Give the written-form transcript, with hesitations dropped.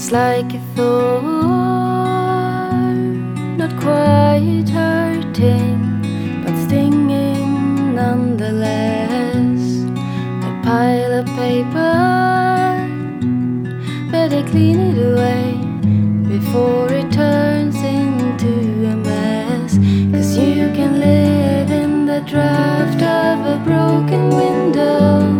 It's like a thorn, not quite hurting, but stinging nonetheless. A pile of paper, better clean it away before it turns